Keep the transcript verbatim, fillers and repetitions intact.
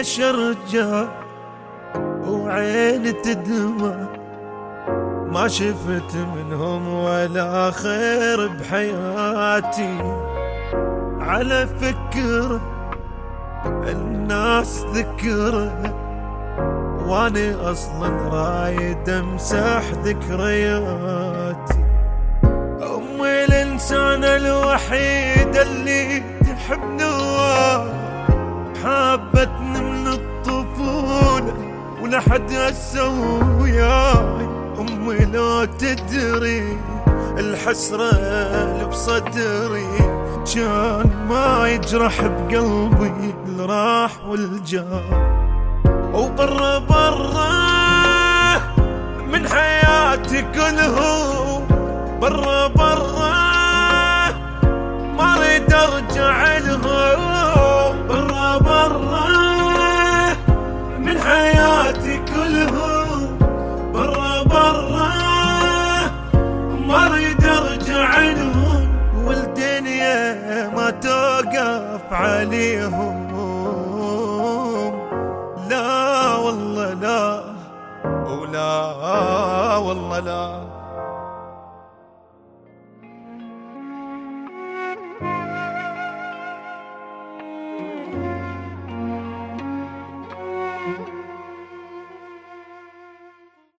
ليش ارجع وعيني تدمع، ما شفت منهم ولا خير بحياتي. على فكرة الناس ذكرى واني اصلا رايد امسح ذكرياتي. امي الانسانة الوحيدة اللي تحبني حابتني من الطفولة ولا حد هسه وياي. امي لو تدري الحسرة اللي بصدري كان ما يجرح بقلبي اللي راح والجاي. وبرا برا من حياتي كلهم، برا برا ما اريد ارجع لهم. برا برا من حياتي كلهم، برا برا ما اريد ارجع لهم. والدنيا ما توقف عليهم، لا والله لا ولا والله لا.